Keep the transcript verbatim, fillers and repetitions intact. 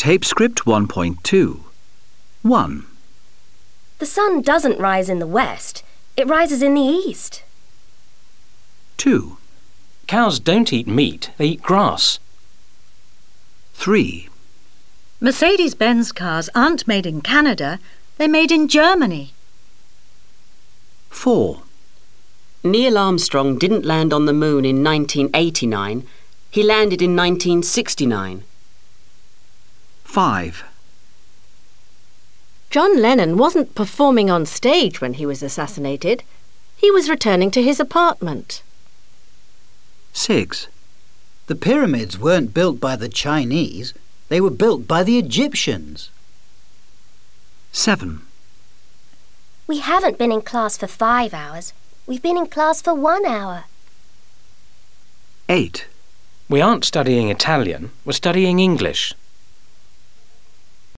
Tape script one point two. one. The sun doesn't rise in the west. It rises in the east. two. Cows don't eat meat, they eat grass. three. Mercedes-Benz cars aren't made in Canada, they're made in Germany. four. Neil Armstrong didn't land on the moon in nineteen eighty-nine. He landed in nineteen sixty-nine. five. John Lennon wasn't performing on stage when he was assassinated. He was returning to his apartment. six. The pyramids weren't built by the Chinese. They were built by the Egyptians. seven. We haven't been in class for five hours. We've been in class for one hour. eight. We aren't studying Italian, we're studying English.